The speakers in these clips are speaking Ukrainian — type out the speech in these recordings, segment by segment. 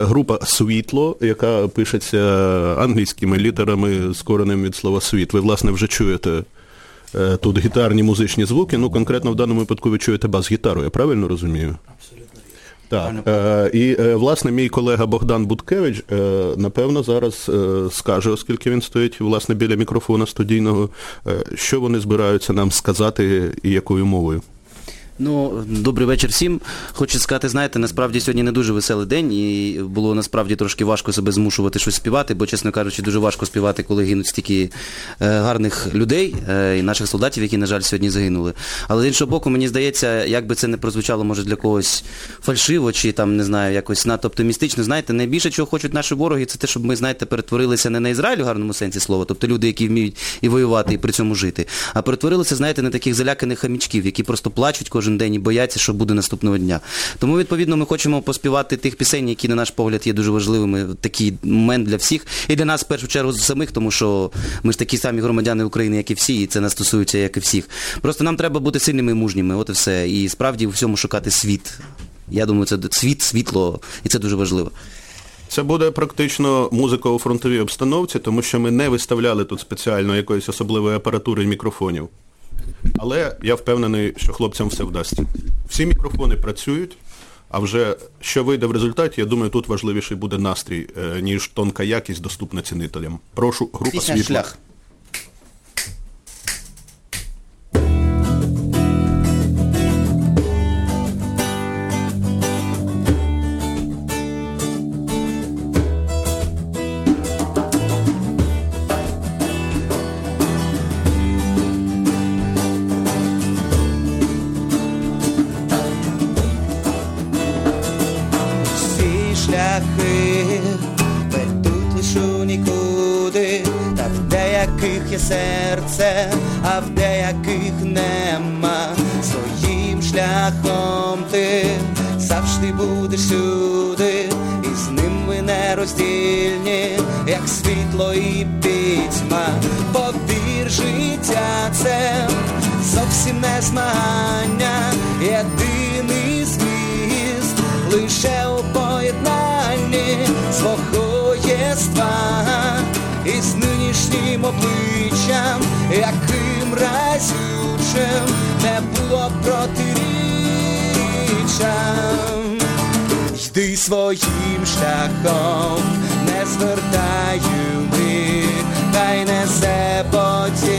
група «Світло», яка пишеться англійськими літерами, скореним від слова «світ». Ви, власне, вже чуєте тут гітарні музичні звуки, ну, конкретно в даному випадку ви чуєте бас-гітару, я правильно розумію? Абсолютно. Так, і, власне, мій колега Богдан Буткевич, напевно, зараз скаже, оскільки він стоїть, власне, біля мікрофона студійного, що вони збираються нам сказати і якою мовою. Ну, добрий вечір всім. Хочу сказати, знаєте, насправді сьогодні не дуже веселий день, і було насправді трошки важко себе змушувати щось співати, бо, чесно кажучи, дуже важко співати, коли гинуть стільки гарних людей і наших солдатів, які, на жаль, сьогодні загинули. Але з іншого боку, мені здається, як би це не прозвучало, може, для когось фальшиво, чи там, не знаю, якось надто оптимістично, знаєте, найбільше, чого хочуть наші вороги, це те, щоб ми, знаєте, перетворилися не на Ізраїль у гарному сенсі слова, тобто люди, які вміють і воювати, і при цьому жити, а перетворилися, знаєте, на таких заляканих хамічків, які просто плачуть кожен день і бояться, що буде наступного дня. Тому, відповідно, ми хочемо поспівати тих пісень, які, на наш погляд, є дуже важливими в такий момент для всіх. І для нас, в першу чергу, самих, тому що ми ж такі самі громадяни України, як і всі, і це нас стосується, як і всіх. Просто нам треба бути сильними і мужніми, от і все. І справді у всьому шукати світ. Я думаю, це світ, світло, і це дуже важливо. Це буде практично музика у фронтовій обстановці, тому що ми не виставляли тут спеціально якоїсь особливої апаратури і мікрофонів. Але я впевнений, що хлопцям все вдасться. Всі мікрофони працюють, а вже що вийде в результаті, я думаю, тут важливіший буде настрій, ніж тонка якість, доступна цінителям. Прошу, група Пісня «Світло». «Шлях». Шляхи ведуть лиш у нікуди, та в деяких є серце, а в деяких нема. Своїм шляхом ти завжди будеш сюди, і з ним ви нероздільні, як світло і пітьма. Повір, життя це зовсім не змагання, єдиний зміст лише у поєднанні свого єства із нинішнім обличчям, яким разючим не було протиріччя. Йди своїм шляхом, не звертай umi, хай несе потік.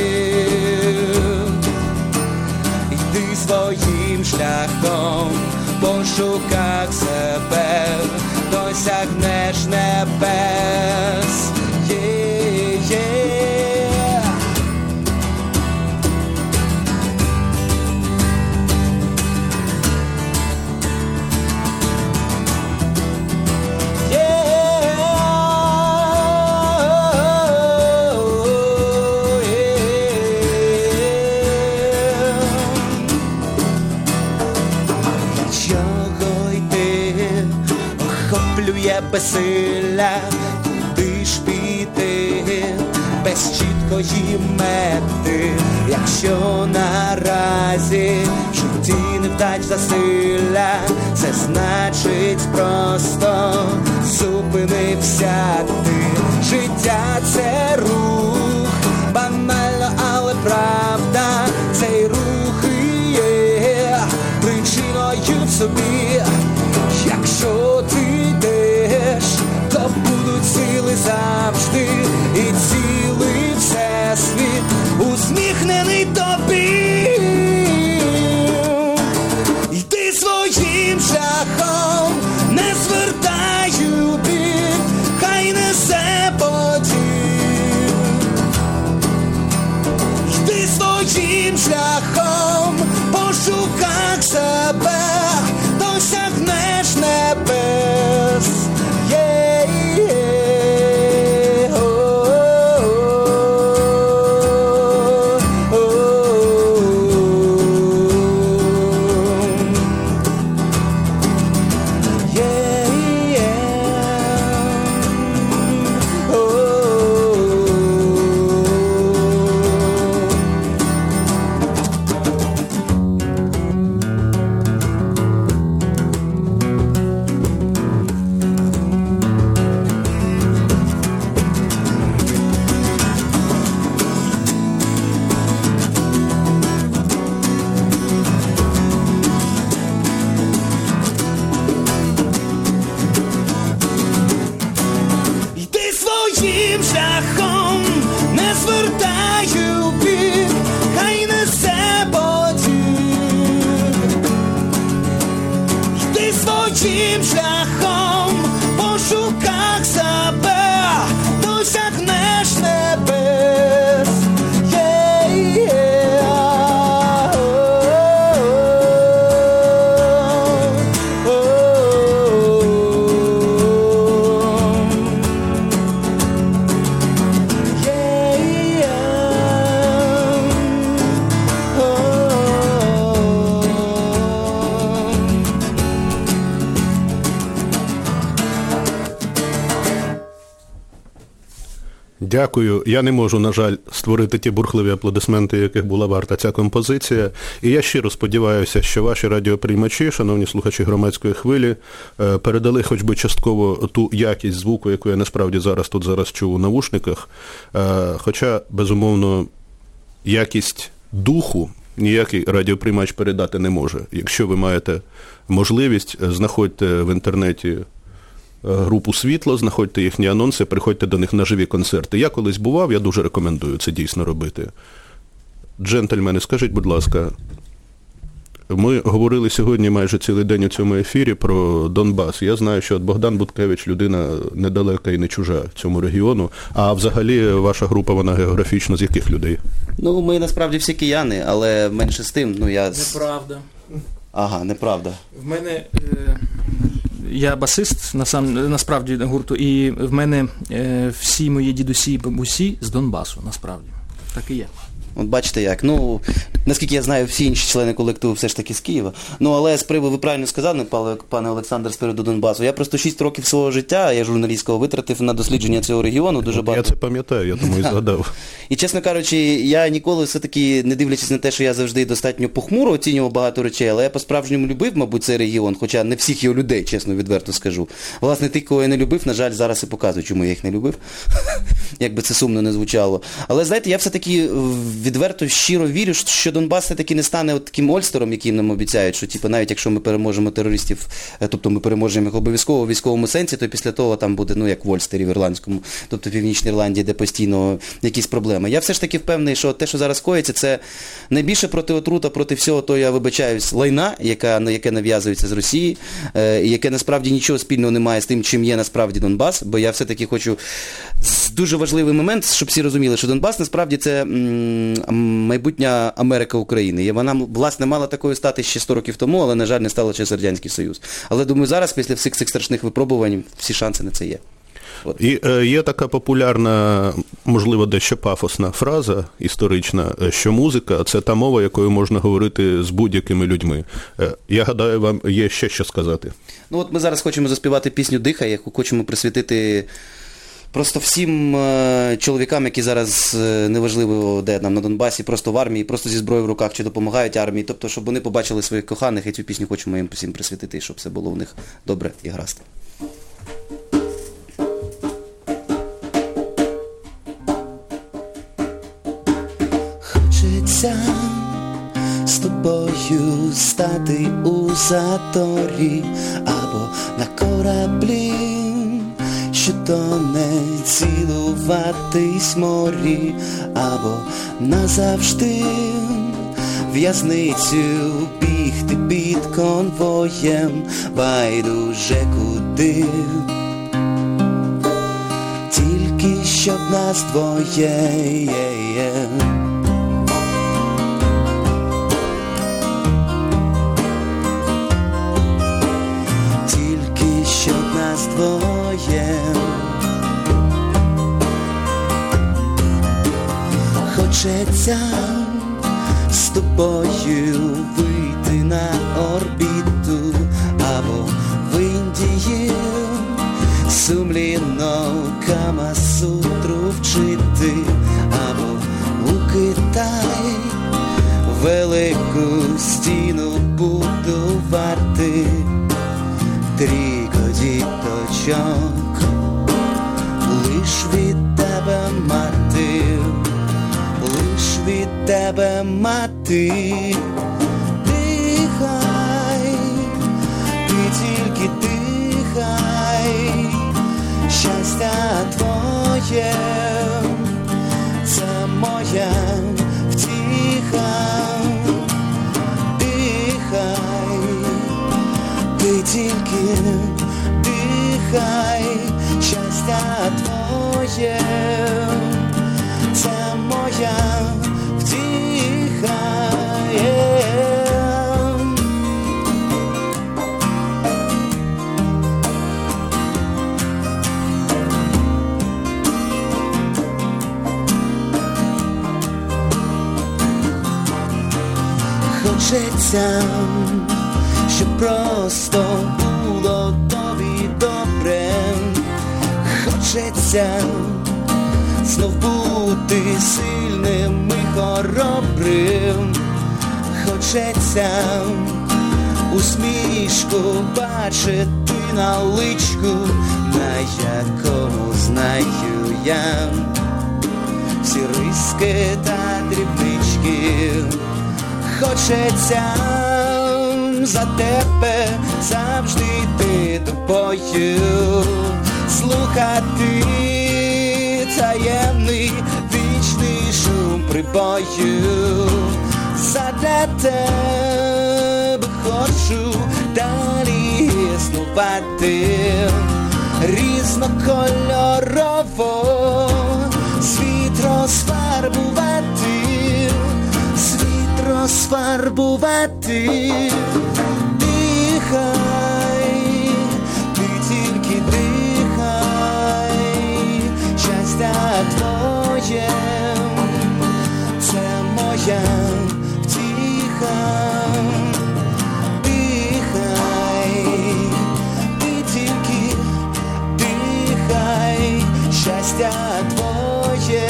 Йди своїм шляхом, пошукав себе, досягнеш небес. Охоплює безсилля, куди ж піти, без чіткої мети. Якщо наразі в житті не вдач засилля, це значить просто зупинився ти. Життя – це рух, банально, але правда. Цей рух і є причиною в собі. Якщо ти йдеш, то будуть сили завжди, і цілий всесвіт усміхнений тобі. Йди своїм шляхом, не звертай шляхом, не звертаю бік, хай несе потік. Йди своїм шляхом, в пошуках себе, досягнеш небес. Дякую. Я не можу, на жаль, створити ті бурхливі аплодисменти, яких була варта ця композиція. І я щиро сподіваюся, що ваші радіоприймачі, шановні слухачі громадської хвилі, передали хоч би частково ту якість звуку, яку я насправді зараз чув у навушниках. Хоча, безумовно, якість духу ніякий радіоприймач передати не може. Якщо ви маєте можливість, знаходьте в інтернеті групу «Світло», знаходьте їхні анонси, приходьте до них на живі концерти. Я колись бував, я дуже рекомендую це дійсно робити. Джентльмени, скажіть, будь ласка, ми говорили сьогодні майже цілий день у цьому ефірі про Донбас. Я знаю, що Богдан Буткевич людина недалека і не чужа цьому регіону. А взагалі ваша група, вона географічно з яких людей? Ну, ми насправді всі кияни, але менше з тим, я... Неправда. Ага, неправда. В мене... Я басист, насправді, гурту, і в мене всі мої дідусі і бабусі з Донбасу, насправді. Так і є. От бачите як. Ну, наскільки я знаю, всі інші члени колективу все ж таки з Києва. Ну, але з приводу, ви правильно сказали, пане Олександр, з приводу Донбасу. Я просто 6 років свого життя, я журналістського, витратив на дослідження цього регіону дуже багато. Я це пам'ятаю, я тому і згадав. І, чесно кажучи, я ніколи все-таки, не дивлячись на те, що я завжди достатньо похмуро оцінював багато речей, але я по-справжньому любив, мабуть, цей регіон, хоча не всіх його людей, чесно, відверто скажу. Власне, тих, кого я не любив, на жаль, зараз і показую, чому я їх не любив. Як би це сумно не звучало. Але, знаєте, я все-таки відверто, щиро вірю, що Донбас все-таки не стане от таким Ольстером, який нам обіцяють, що типу, навіть якщо ми переможемо терористів, тобто ми переможемо їх обов'язково у військовому сенсі, то після того там буде, як в Ольстері, в Ірландському, тобто в Північній Ірландії, де постійно якісь проблеми. Я все ж таки впевнений, що те, що зараз коїться, це найбільше протиотрута проти всього того, я вибачаюсь, лайна, яке нав'язується з Росії, і яке насправді нічого спільного не має з тим, чим є насправді Донбас, бо я все-таки хочу дуже важливий момент, щоб всі розуміли, що Донбас насправді це майбутня Америка України. І вона, власне, мала такою стати ще 100 років тому, але, на жаль, не стала через Радянський Союз. Але, думаю, зараз, після всіх цих страшних випробувань, всі шанси на це є. От. І є така популярна, можливо, дещо пафосна фраза історична, що музика – це та мова, якою можна говорити з будь-якими людьми. Я гадаю, вам є ще що сказати. Ну, от ми зараз хочемо заспівати пісню «Дихай», яку хочемо присвятити просто всім чоловікам, які зараз, неважливо де нам на Донбасі, просто в армії, просто зі зброєю в руках, чи допомагають армії, тобто, щоб вони побачили своїх коханих, і цю пісню хочемо їм всім присвятити, щоб все було у них добре і гаразд. Хочеться з тобою стати у заторі або на кораблі, що тоне, цілуватись морі, або назавжди в'язницю бігти під конвоєм, байдуже куди, тільки щоб нас двоє. Тільки щоб нас двоє. Хочеться з тобою вийти на орбіту або в Індії сумлінно Камасутру вчити, або у Китай велику стіну будувати, трійко діточок лиш від тебе мати, лиш від тебе мати. Дихай, ти тільки дихай, щастя твоє дихай, щастя твоє, це моя втіха. Хочеться, щоб просто було тобі добре. Хочеться знов бути сильним і хоробрим. Хочеться усмішку бачити на личку, на якому знаю я всі риски та дрібнички. Хочеться за тебе завжди йти тобою, слухати таємний вічний шум прибою. Задля тебе хочу далі існувати, різнокольорово світ розфарбувати, розфарбувати. Дихай, ти тільки дихай, щастя твоє, це моя втіха. Дихай, ти тільки дихай, щастя твоє.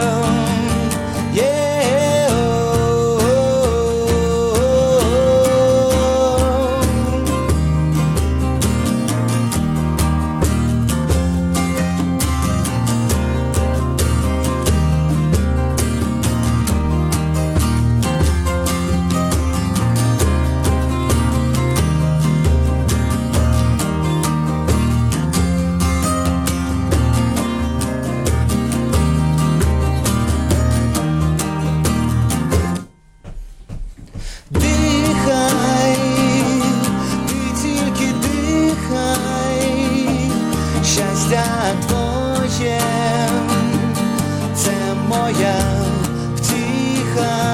Щастя твоє, це моя втіха.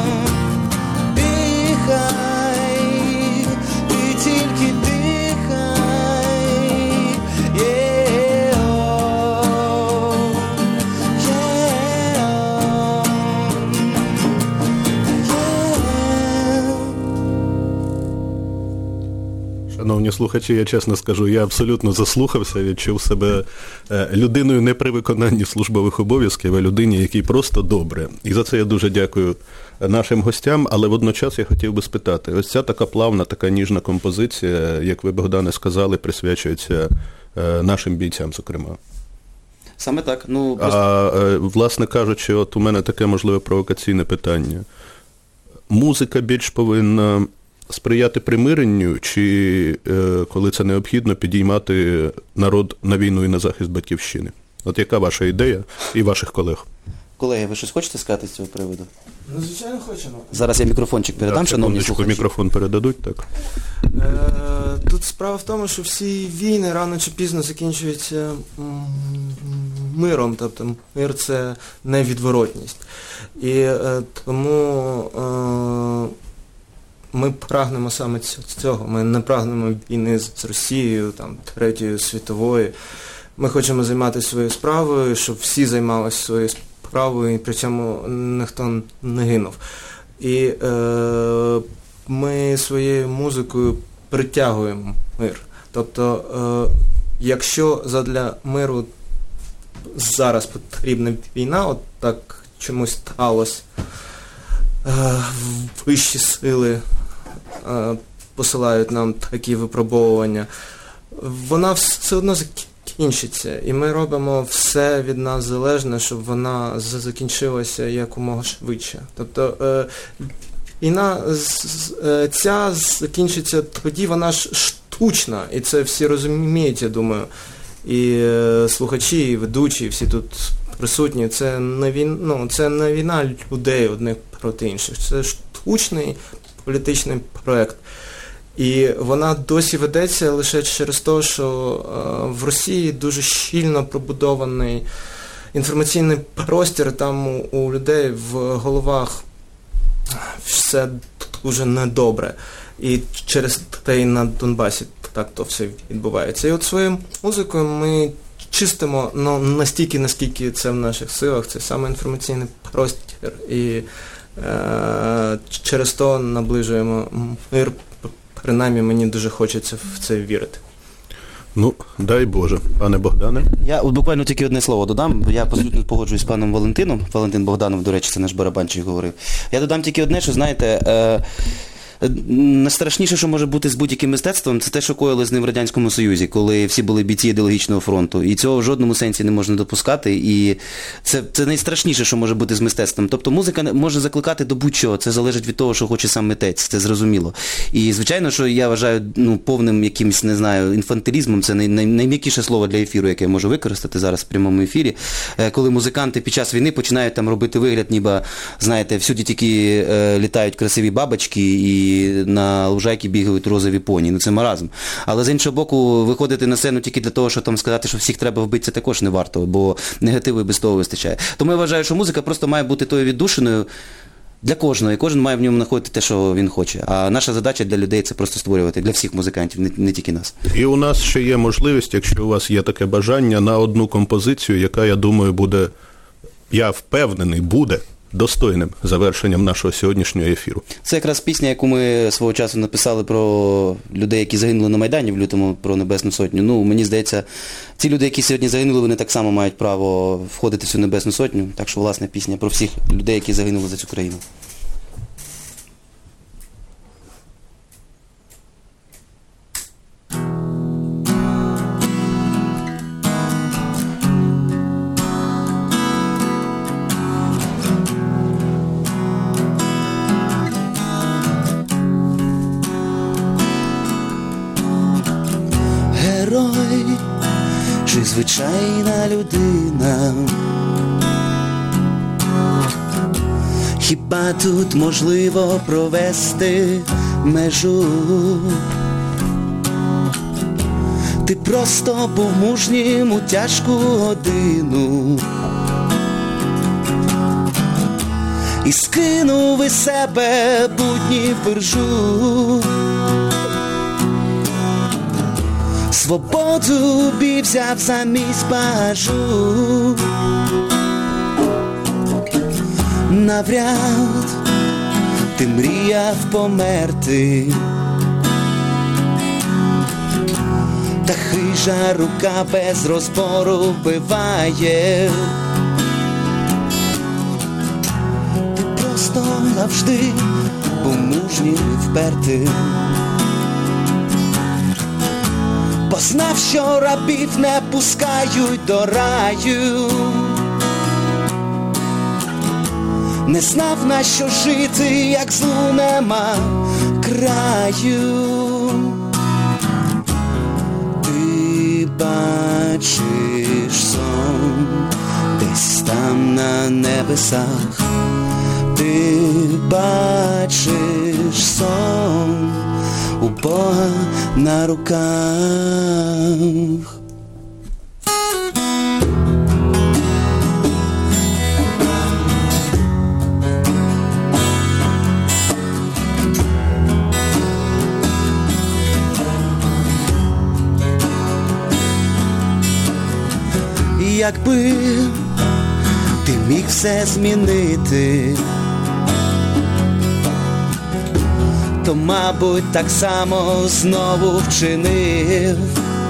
Дихай, ти тільки дихай. Шановні слухачі, я чесно скажу, я абсолютно заслухався, відчув себе людиною не при виконанні службових обов'язків, а людині, якій просто добре. І за це я дуже дякую нашим гостям, але водночас я хотів би спитати, ось ця така плавна, така ніжна композиція, як ви, Богдане, сказали, присвячується нашим бійцям, зокрема. Саме так. Власне кажучи, от у мене таке, можливо, провокаційне питання. Музика більш повинна сприяти примиренню, чи, коли це необхідно, підіймати народ на війну і на захист батьківщини? От яка ваша ідея і ваших колег? Колеги, ви щось хочете сказати з цього приводу? Ну, звичайно, хочемо. Зараз я мікрофончик передам, шановні слухачі. Мікрофон передадуть, так? Тут справа в тому, що всі війни рано чи пізно закінчуються миром, тобто мир – це невідворотність. І тому ми прагнемо саме цього. Ми не прагнемо війни з Росією, там, Третьої світової. Ми хочемо займатися своєю справою, щоб всі займалися своєю справою, і при цьому ніхто не гинув. І ми своєю музикою притягуємо мир. Тобто, якщо задля миру зараз потрібна війна, от так чомусь сталося, вищі сили посилають нам такі випробовування, вона все одно закінчиться. І ми робимо все від нас залежне, щоб вона закінчилася якомога швидше. Тобто війна ця закінчиться тоді, вона ж штучна, і це всі розуміють, я думаю. І слухачі, і ведучі, і всі тут присутні, це не війна людей одних проти інших. Це штучний політичний проект. І вона досі ведеться лише через те, що в Росії дуже щільно пробудований інформаційний простір, там у людей в головах все дуже недобре. І через те і на Донбасі так то все відбувається. І от своєю музикою ми чистимо, ну, настільки, наскільки це в наших силах, це саме інформаційний простір. І через то наближуємо мир. Принаймні, мені дуже хочеться в це вірити. Ну, дай Боже. Пане Богдане? Я буквально тільки одне слово додам. Я абсолютно погоджуюсь з паном Валентином. Валентин Богданов, до речі, це наш барабанщик говорив. Я додам тільки одне, що, знаєте, найстрашніше, що може бути з будь-яким мистецтвом, це те, що коїли з ним в Радянському Союзі, коли всі були бійці ідеологічного фронту. І цього в жодному сенсі не можна допускати. І це найстрашніше, що може бути з мистецтвом. Тобто музика може закликати до будь-чого. Це залежить від того, що хоче сам митець. Це зрозуміло. І, звичайно, що я вважаю повним якимось, не знаю, інфантилізмом. Це найм'якіше слово для ефіру, яке я можу використати зараз в прямому ефірі. Коли музиканти під час війни починають там робити вигляд, ніби, знаєте, всюди тільки літають красиві бабочки і на лужайки бігають розові поні. Ну це маразм. Але з іншого боку, виходити на сцену тільки для того, щоб там сказати, що всіх треба вбити, це також не варто, бо негативу і без того вистачає. Тому я вважаю, що музика просто має бути тою віддушиною для кожного, і кожен має в ньому знаходити те, що він хоче. А наша задача для людей – це просто створювати, для всіх музикантів, не тільки нас. І у нас ще є можливість, якщо у вас є таке бажання, на одну композицію, яка, я думаю, буде, я впевнений, буде достойним завершенням нашого сьогоднішнього ефіру. Це якраз пісня, яку ми свого часу написали про людей, які загинули на Майдані в лютому, про Небесну Сотню. Ну, мені здається, ці люди, які сьогодні загинули, вони так само мають право входити в цю Небесну Сотню. Так що, власне, пісня про всіх людей, які загинули за цю країну. Герой чи звичайна людина? Хіба тут можливо провести межу? Ти просто був мужнім у тяжку годину і скинув із себе будні вержу. Свободу бій взяв замість багажу. Навряд ти мріяв померти, та хижа рука без розбору вбиває. Ти просто завжди був мужнім і впертим, бо знав, що рабів не пускають до раю. Не знав, на що жити, як злу нема краю. Ти бачиш сон десь там на небесах. Ти бачиш сон у Бога на руках. Якби ти міг все змінити, то, мабуть, так само знову вчинив.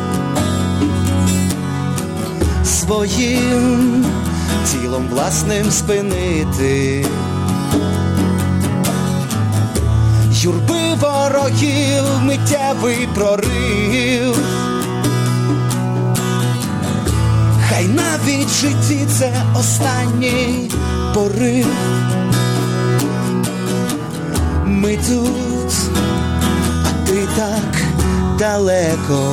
Своїм тілом власним спинити юрби ворогів, миттєвий прорив. Хай навіть в житті це останній порив. Ми тут, а ти так далеко,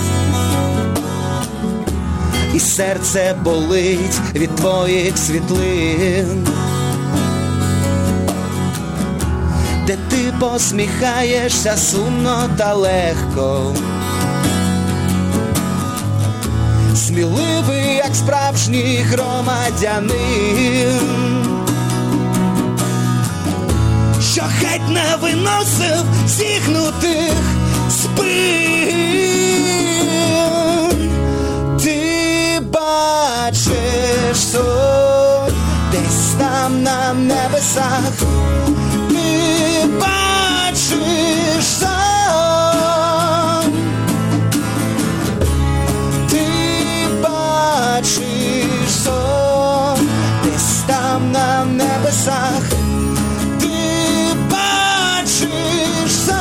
і серце болить від твоїх світлин. де ти посміхаєшся сумно та легко. Сміливий, як справжній громадянин, що геть не виносив зігнутих спин. Ти бачиш сон десь там на небесах, ти бачиш сон, ти бачиш сон десь там на небесах, ти бачиш сон.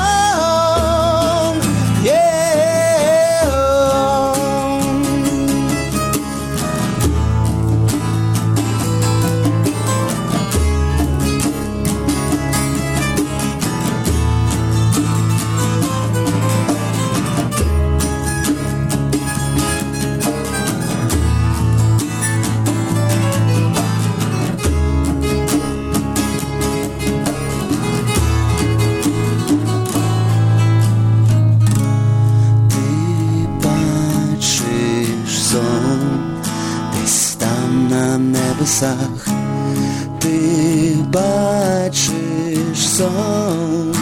Ти бачиш сон,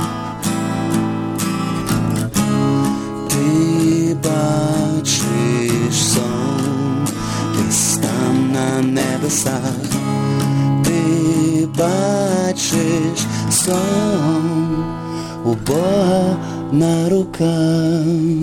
ти бачиш сон десь там на небесах, ти бачиш сон у Бога на руках.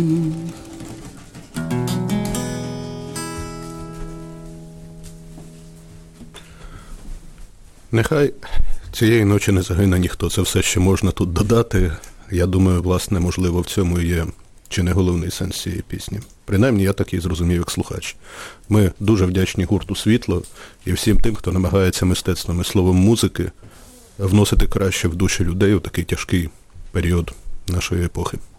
Нехай цієї ночі не загине ніхто. Це все, що можна тут додати. Я думаю, власне, можливо, в цьому і є чи не головний сенс цієї пісні. Принаймні, я так і зрозумів, як слухач. Ми дуже вдячні гурту «Світло» і всім тим, хто намагається мистецтвом і словом музики вносити краще в душі людей у такий тяжкий період нашої епохи.